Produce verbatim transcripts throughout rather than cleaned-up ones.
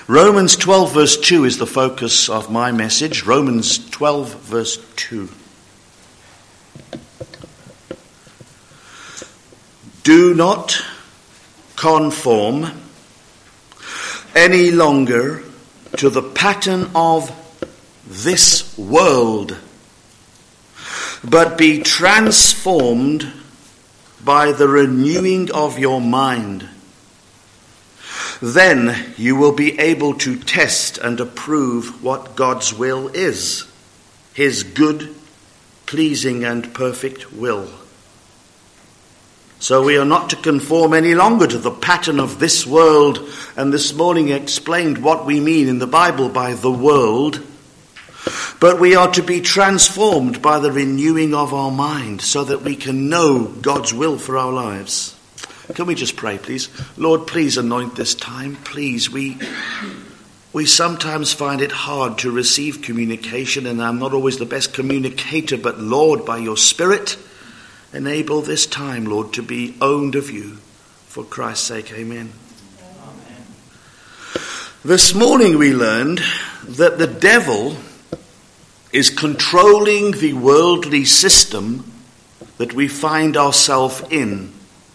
Romans twelve verse two is the focus of my message. Romans twelve verse two. Do not conform any longer to the pattern of this world, but be transformed by the renewing of your mind. Then you will be able to test and approve what God's will is, his good, pleasing, and perfect will. So we are not to conform any longer to the pattern of this world, and this morning explained what we mean in the Bible by the world, but we are to be transformed by the renewing of our mind so that we can know God's will for our lives. Can we just pray, please? Lord, please anoint this time. Please, we we sometimes find it hard to receive communication, and I'm not always the best communicator, but Lord, by your Spirit, enable this time, Lord, to be owned of you. For Christ's sake, amen. Amen. This morning we learned that the devil is controlling the worldly system that we find ourselves in.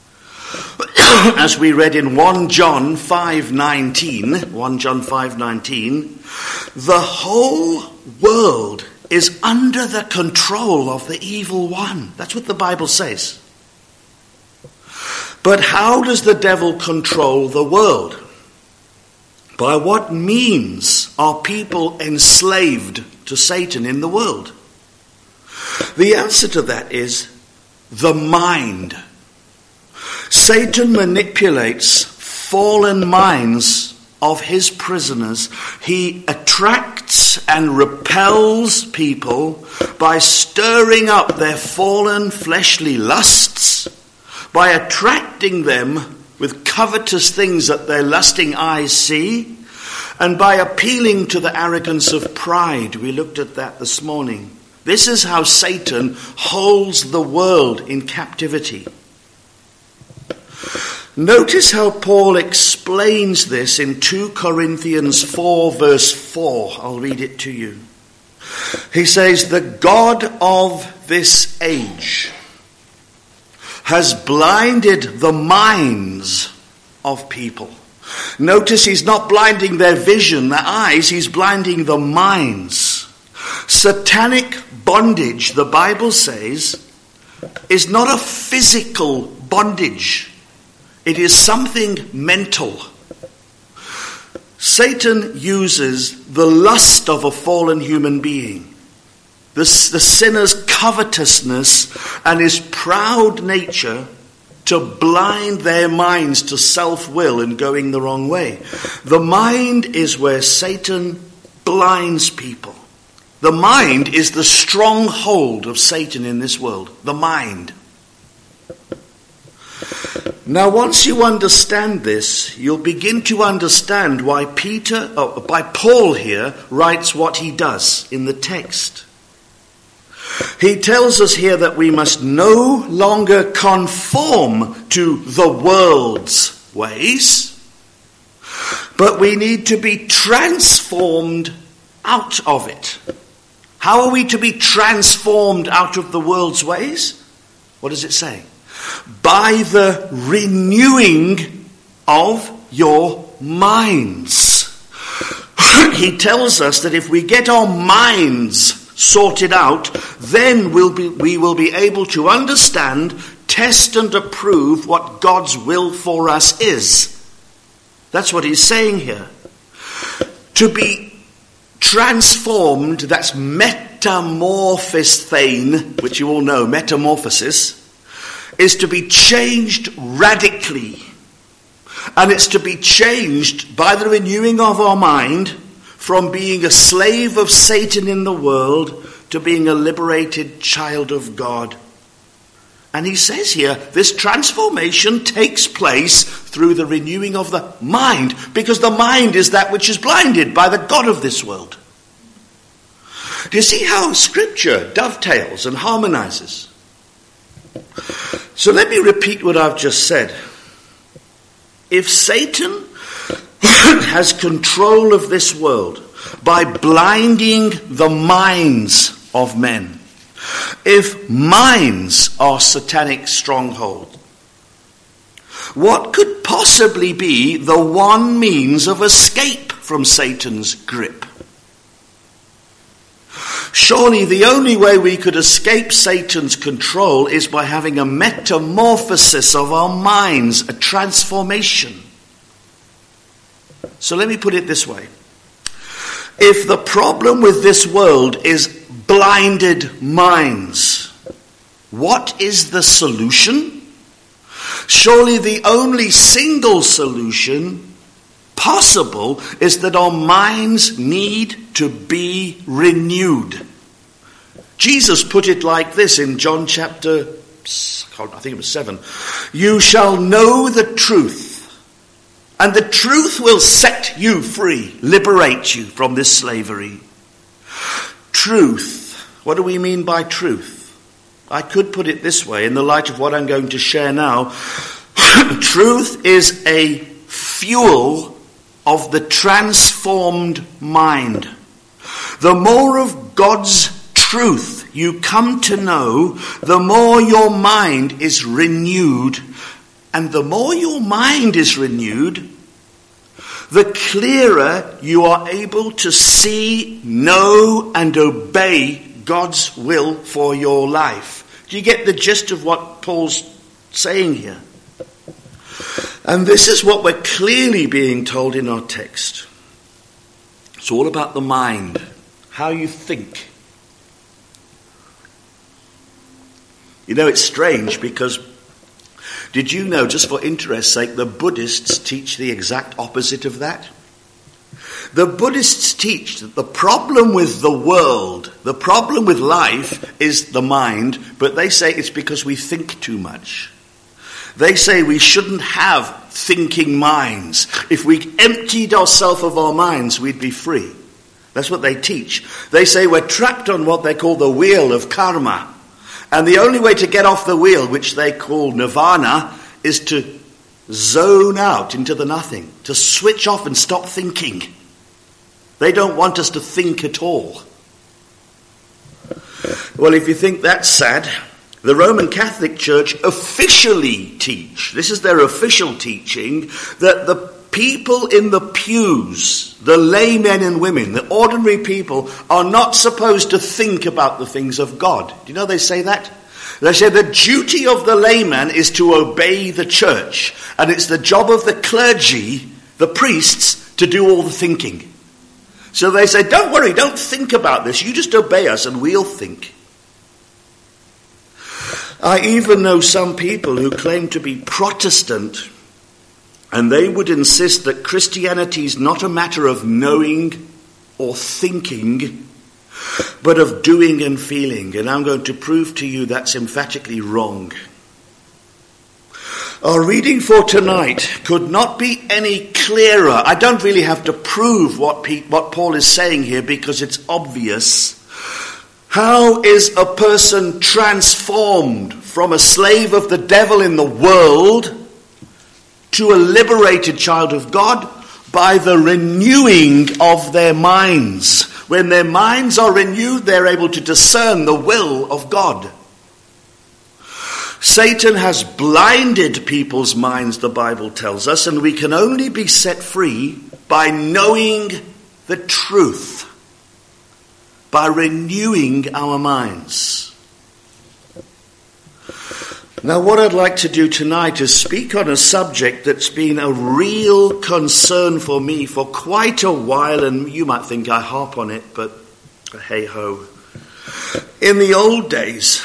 As we read in First John five nineteen, First John five nineteen, the whole world is under the control of the evil one. That's what the Bible says. But how does the devil control the world? By what means are people enslaved to Satan in the world? The answer to that is the mind. Satan manipulates fallen minds of his prisoners. He attracts and repels people by stirring up their fallen fleshly lusts, by attracting them with covetous things that their lusting eyes see, and by appealing to the arrogance of pride. We looked at that this morning. This is how Satan holds the world in captivity. Notice how Paul explains this in Second Corinthians four verse four. I'll read it to you. He says, the God of this age has blinded the minds of people. Notice he's not blinding their vision, their eyes, he's blinding the minds. Satanic bondage, the Bible says, is not a physical bondage. It is something mental. Satan uses the lust of a fallen human being, the, the sinner's covetousness and his proud nature, to blind their minds to self-will and going the wrong way. The mind is where Satan blinds people. The mind is the stronghold of Satan in this world. The mind. Now, once you understand this, you'll begin to understand why Peter, oh, by Paul here, writes what he does in the text. He tells us here that we must no longer conform to the world's ways, but we need to be transformed out of it. How are we to be transformed out of the world's ways? What does it say? By the renewing of your minds. He tells us that if we get our minds sorted out, then we'll be, we will be able to understand, test and approve what God's will for us is. That's what he's saying here. To be transformed, that's metamorphosthein, which you all know, metamorphosis, is to be changed radically. And it's to be changed by the renewing of our mind from being a slave of Satan in the world to being a liberated child of God. And he says here, this transformation takes place through the renewing of the mind, because the mind is that which is blinded by the God of this world. Do you see how Scripture dovetails and harmonizes? So let me repeat what I've just said. If Satan has control of this world by blinding the minds of men, if minds are satanic strongholds, what could possibly be the one means of escape from Satan's grip? Surely the only way we could escape Satan's control is by having a metamorphosis of our minds, a transformation. So let me put it this way. If the problem with this world is blinded minds, what is the solution? Surely the only single solution possible is that our minds need to be renewed. Jesus put it like this in John chapter, I think it was seven. You shall know the truth, and the truth will set you free, liberate you from this slavery. Truth. What do we mean by truth? I could put it this way in the light of what I'm going to share now. Truth is a fuel of the transformed mind. The more of God's truth you come to know, the more your mind is renewed. And the more your mind is renewed, the clearer you are able to see, know, and obey God's will for your life. Do you get the gist of what Paul's saying here? And this is what we're clearly being told in our text. It's all about the mind, how you think. You know, it's strange because, did you know, just for interest's sake, the Buddhists teach the exact opposite of that? The Buddhists teach that the problem with the world, the problem with life is the mind, but they say it's because we think too much. They say we shouldn't have thinking minds. If we emptied ourselves of our minds, we'd be free. That's what they teach. They say we're trapped on what they call the wheel of karma. And the only way to get off the wheel, which they call nirvana, is to zone out into the nothing, to switch off and stop thinking. They don't want us to think at all. Well, if you think that's sad, the Roman Catholic Church officially teach, this is their official teaching, that the people in the pews, the laymen and women, the ordinary people, are not supposed to think about the things of God. Do you know they say that? They say the duty of the layman is to obey the church, and it's the job of the clergy, the priests, to do all the thinking. So they say, don't worry, don't think about this, you just obey us and we'll think. I even know some people who claim to be Protestant, and they would insist that Christianity is not a matter of knowing or thinking, but of doing and feeling. And I'm going to prove to you that's emphatically wrong. Our reading for tonight could not be any clearer. I don't really have to prove what, Pete, what Paul is saying here because it's obvious. How is a person transformed from a slave of the devil in the world to a liberated child of God? By the renewing of their minds. When their minds are renewed, they're able to discern the will of God. Satan has blinded people's minds, the Bible tells us, and we can only be set free by knowing the truth, by renewing our minds. Now, what I'd like to do tonight is speak on a subject that's been a real concern for me for quite a while, and you might think I harp on it, but hey-ho. In the old days,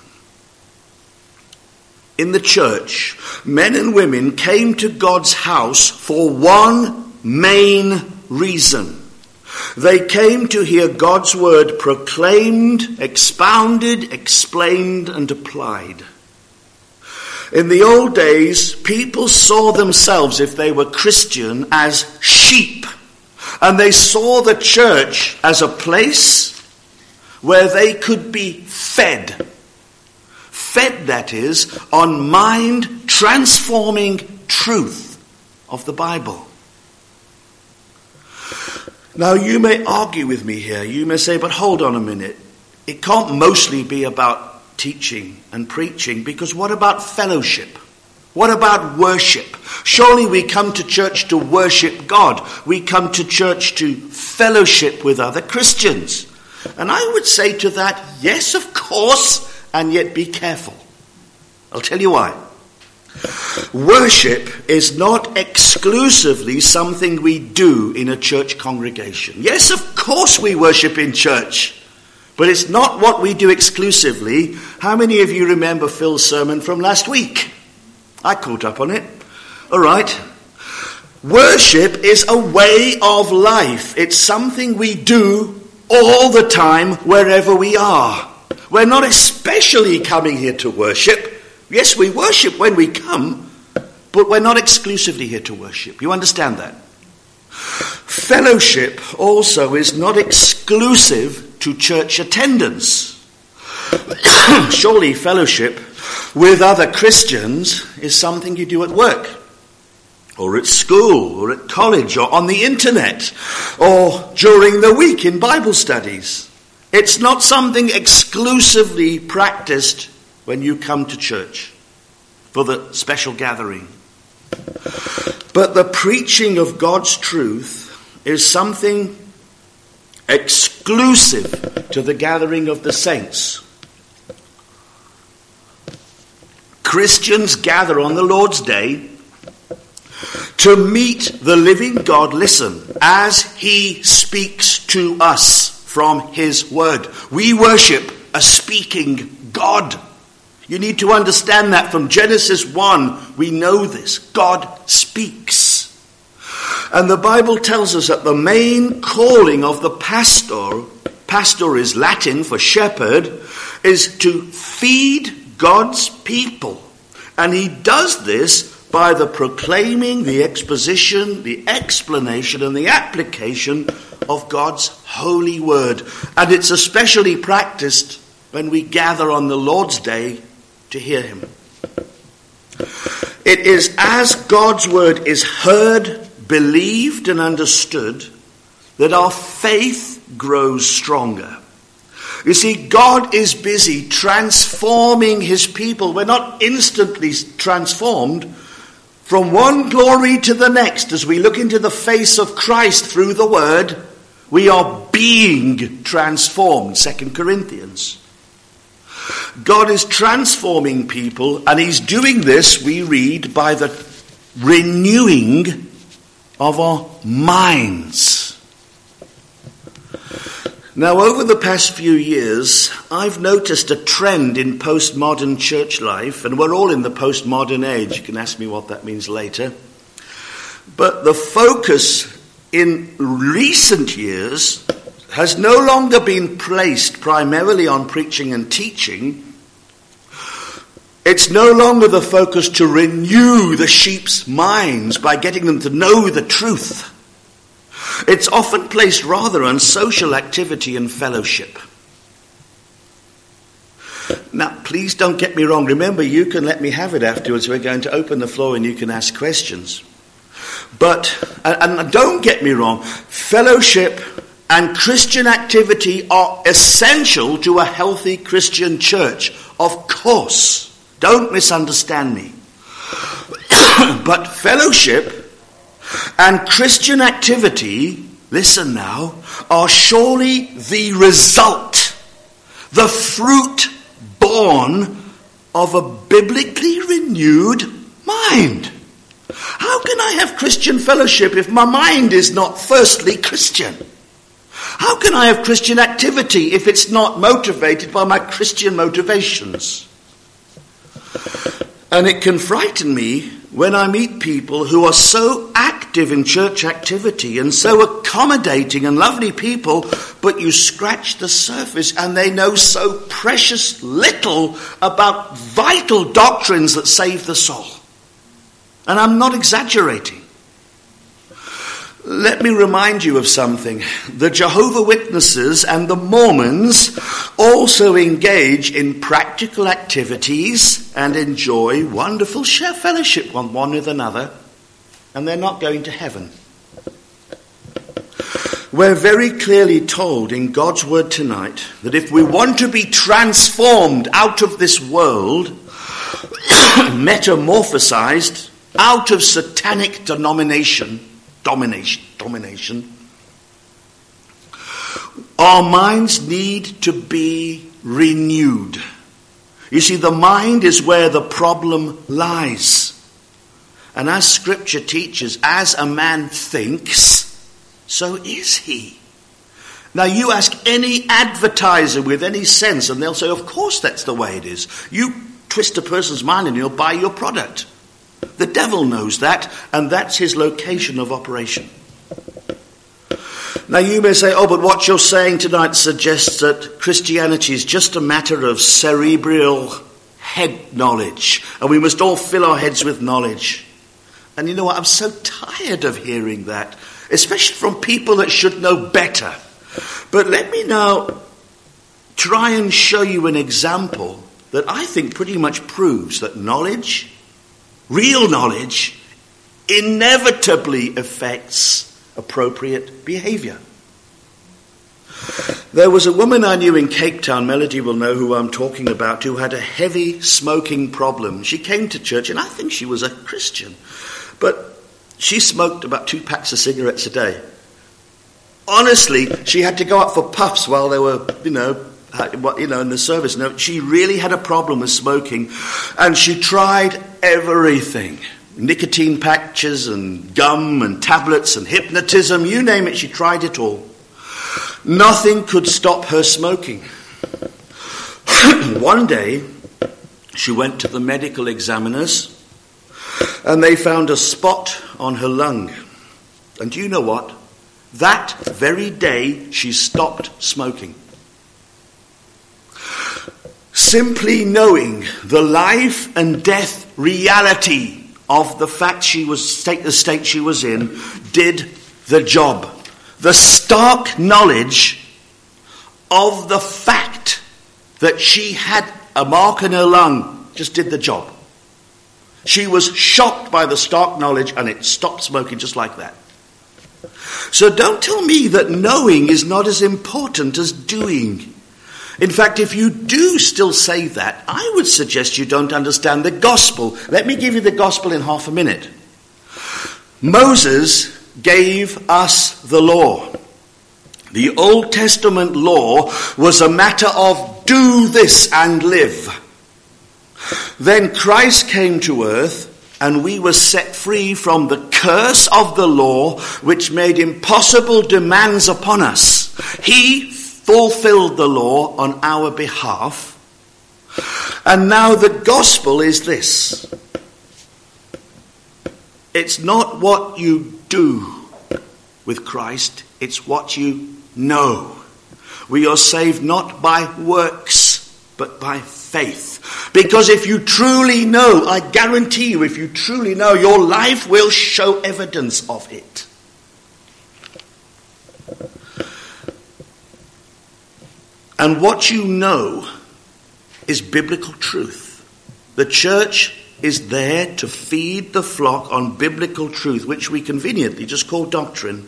in the church, men and women came to God's house for one main reason. They came to hear God's word proclaimed, expounded, explained, and applied. In the old days, people saw themselves, if they were Christian, as sheep. And they saw the church as a place where they could be fed. Fed, that is, on mind-transforming truth of the Bible. Now, you may argue with me here. You may say, but hold on a minute. It can't mostly be about teaching and preaching, because what about fellowship? What about worship? Surely we come to church to worship God. We come to church to fellowship with other Christians. And I would say to that, yes, of course, and yet be careful. I'll tell you why. Worship is not exclusively something we do in a church congregation. Yes, of course we worship in church, but it's not what we do exclusively. How many of you remember Phil's sermon from last week? I caught up on it. All right. Worship is a way of life. It's something we do all the time, wherever we are. We're not especially coming here to worship. Yes, we worship when we come, but we're not exclusively here to worship. You understand that? Fellowship also is not exclusive to church attendance. Surely fellowship with other Christians is something you do at work, or at school, or at college, or on the internet, or during the week in Bible studies. It's not something exclusively practiced when you come to church for the special gathering. But the preaching of God's truth is something exclusive to the gathering of the saints. Christians gather on the Lord's Day to meet the living God, listen, as he speaks to us from his word. We worship a speaking God. You need to understand that from Genesis one, we know this. God speaks. And the Bible tells us that the main calling of the pastor, pastor is Latin for shepherd, is to feed God's people. And he does this by the proclaiming, the exposition, the explanation, and the application of God's holy word. And it's especially practiced when we gather on the Lord's Day to hear him. It is as God's word is heard, believed, and understood that our faith grows stronger. You see, God is busy transforming his people. We're not instantly transformed from one glory to the next. As we look into the face of Christ through the word, we are being transformed, Second Corinthians. God is transforming people, and he's doing this, we read, by the renewing of our minds. Now, over the past few years, I've noticed a trend in postmodern church life, and we're all in the postmodern age. You can ask me what that means later. But the focus in recent years has no longer been placed primarily on preaching and teaching. It's no longer the focus to renew the sheep's minds by getting them to know the truth. It's often placed rather on social activity and fellowship. Now, please don't get me wrong. Remember, you can let me have it afterwards. We're going to open the floor and you can ask questions. But, and don't get me wrong, fellowship and Christian activity are essential to a healthy Christian church. Of course. Don't misunderstand me. But fellowship and Christian activity, listen now, are surely the result, the fruit born of a biblically renewed mind. How can I have Christian fellowship if my mind is not firstly Christian? How can I have Christian activity if it's not motivated by my Christian motivations? And it can frighten me when I meet people who are so active in church activity and so accommodating and lovely people, but you scratch the surface and they know so precious little about vital doctrines that save the soul. And I'm not exaggerating. Let me remind you of something. The Jehovah's Witnesses and the Mormons also engage in practical activities and enjoy wonderful share fellowship on one with another, and they're not going to heaven. We're very clearly told in God's word tonight that if we want to be transformed out of this world, metamorphosized out of satanic denomination, domination, domination, our minds need to be renewed. You see, the mind is where the problem lies. And as Scripture teaches, as a man thinks, so is he. Now you ask any advertiser with any sense and they'll say, of course that's the way it is. You twist a person's mind and he'll buy your product. The devil knows that, and that's his location of operation. Now you may say, oh, but what you're saying tonight suggests that Christianity is just a matter of cerebral head knowledge, and we must all fill our heads with knowledge. And you know what, I'm so tired of hearing that, especially from people that should know better. But let me now try and show you an example that I think pretty much proves that knowledge, real knowledge, inevitably affects appropriate behavior. There was a woman I knew in Cape Town, Melody will know who I'm talking about, who had a heavy smoking problem. She came to church, and I think she was a Christian, but she smoked about two packs of cigarettes a day. Honestly, she had to go out for puffs while they were, you know, you know, in the service. No, she really had a problem with smoking, and she tried everything. Nicotine patches and gum and tablets and hypnotism, you name it, she tried it all. Nothing could stop her smoking. One day, she went to the medical examiners, and they found a spot on her lung. And do you know what? That very day, she stopped smoking. Simply knowing the life and death reality of the fact she was, state, the state she was in, did the job. The stark knowledge of the fact that she had a mark in her lung just did the job. She was shocked by the stark knowledge, and it stopped smoking just like that. So don't tell me that knowing is not as important as doing. In fact, if you do still say that, I would suggest you don't understand the gospel. Let me give you the gospel in half a minute. Moses gave us the law. The Old Testament law was a matter of do this and live. Then Christ came to earth, and we were set free from the curse of the law, which made impossible demands upon us. He fulfilled the law on our behalf. And now the gospel is this. It's not what you do with Christ, it's what you know. We are saved not by works, but by faith. Because if you truly know, I guarantee you, if you truly know, your life will show evidence of it. And what you know is biblical truth. The church is there to feed the flock on biblical truth, which we conveniently just call doctrine.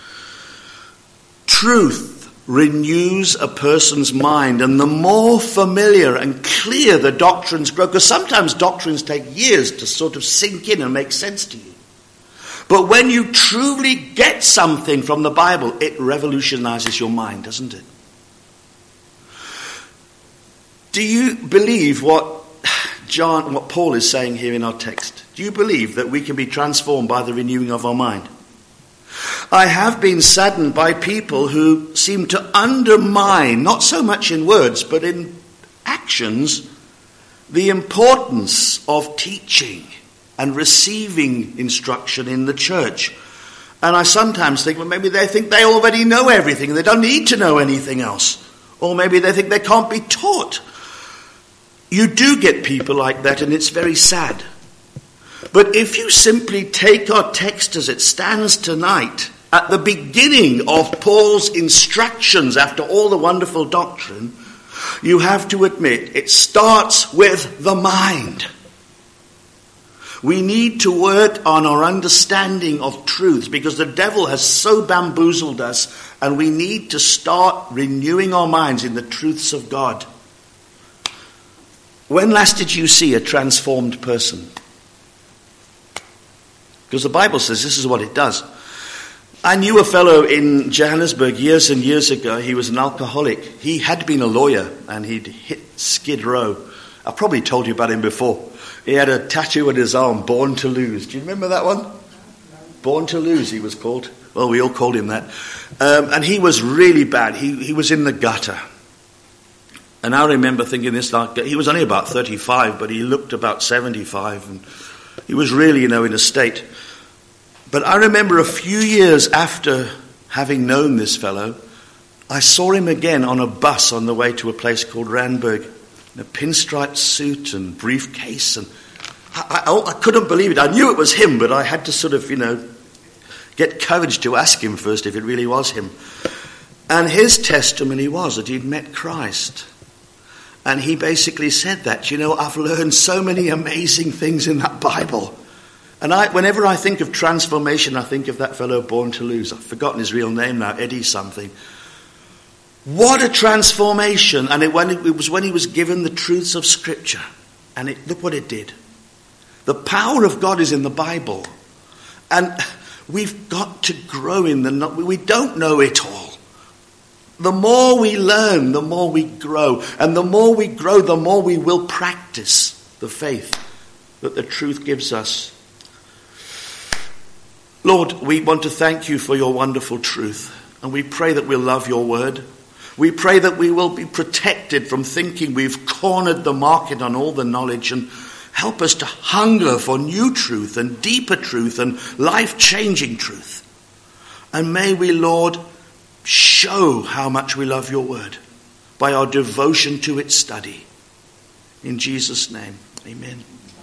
Truth renews a person's mind, and the more familiar and clear the doctrines grow, because sometimes doctrines take years to sort of sink in and make sense to you. But when you truly get something from the Bible, it revolutionizes your mind, doesn't it? Do you believe what John, what Paul is saying here in our text? Do you believe that we can be transformed by the renewing of our mind? I have been saddened by people who seem to undermine, not so much in words, but in actions, the importance of teaching and receiving instruction in the church. And I sometimes think, well, maybe they think they already know everything, they don't need to know anything else. Or maybe they think they can't be taught. You do get people like that, and it's very sad. But if you simply take our text as it stands tonight, at the beginning of Paul's instructions after all the wonderful doctrine, you have to admit it starts with the mind. We need to work on our understanding of truths because the devil has so bamboozled us, and we need to start renewing our minds in the truths of God. When last did you see a transformed person? Because the Bible says this is what it does. I knew a fellow in Johannesburg years and years ago. He was an alcoholic. He had been a lawyer and he'd hit Skid Row. I've probably told you about him before. He had a tattoo on his arm, Born to Lose. Do you remember that one? Born to Lose, he was called. Well, we all called him that. Um, and he was really bad. He, he was in the gutter. And I remember thinking this, like, he was only about thirty-five, but he looked about seventy-five. And he was really, you know, in a state. But I remember a few years after having known this fellow, I saw him again on a bus on the way to a place called Randburg. In a pinstripe suit and briefcase, and I, I, I couldn't believe it. I knew it was him, but I had to sort of, you know, get courage to ask him first if it really was him. And his testimony was that he'd met Christ. And he basically said that, you know, I've learned so many amazing things in that Bible. And I, whenever I think of transformation, I think of that fellow Born to Lose. I've forgotten his real name now, Eddie something. What a transformation. And it, when it, it was when he was given the truths of Scripture. And it, look what it did. The power of God is in the Bible. And we've got to grow in the... We don't know it all. The more we learn, the more we grow. And the more we grow, the more we will practice the faith that the truth gives us. Lord, we want to thank you for your wonderful truth. And we pray that we'll love your word. We pray that we will be protected from thinking we've cornered the market on all the knowledge, and help us to hunger for new truth and deeper truth and life-changing truth. And may we, Lord, show how much we love your word by our devotion to its study. In Jesus' name, amen.